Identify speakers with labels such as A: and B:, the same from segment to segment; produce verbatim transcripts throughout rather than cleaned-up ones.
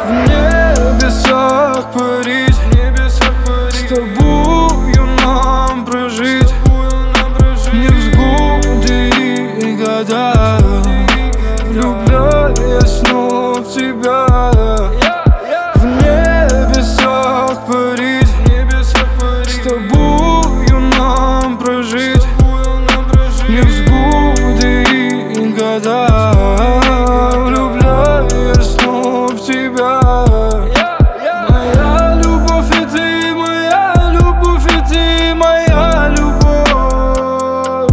A: В небесах парить, с тобою нам прожить невзгоды и года, влюбляясь снова в тебя. В небесах парить, с тобою нам прожить невзгоды и года, влюбляясь снова в тебя. Моя любовь и ты, моя любовь и ты, моя любовь.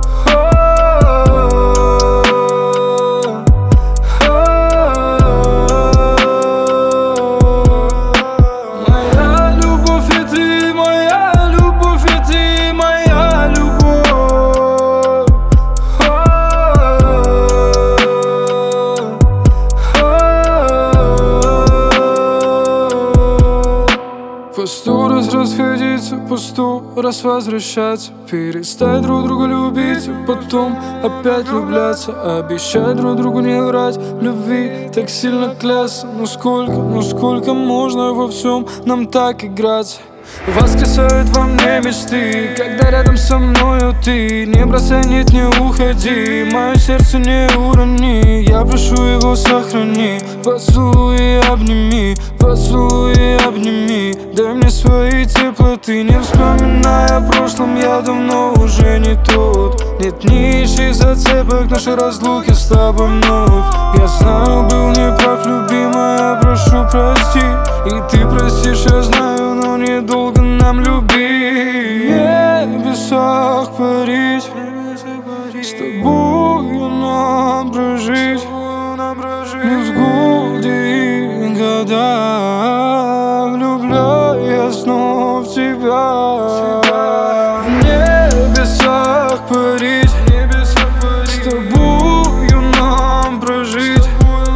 A: Моя любовь и ты, моя любовь и ты, моя любовь. По сто раз расходиться, по сто раз возвращаться, перестать друг друга любить, а потом опять влюбляться. Обещать друг другу не врать, в любви так сильно клясться. Ну сколько, ну сколько можно во всем нам так играться? Воскресают во мне мечты, когда рядом со мною ты. Не бросай, нет, не уходи, мое сердце не урони. Я прошу его сохрани, поцелуй и обними, поцелуй и обними. Дай мне свои теплоты, не вспоминая о прошлом, я давно уже не тот. Нет нищих зацепок, наши разлуки с тобой вновь. Я знаю, был неправ, любимая, прошу прости. И ты простишь, я знаю, но недолго нам любить. В небесах парить, с тобою нам прожить невзгоды и года, влюбляясь снова в тебя. В небесах парить, с тобою нам прожить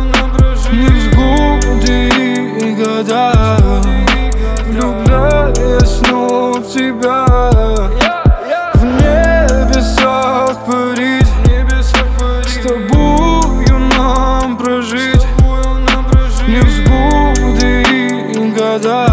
A: невзгоды и года, влюбляясь снова в тебя. В небесах парить, с тобою нам прожить невзгоды и года,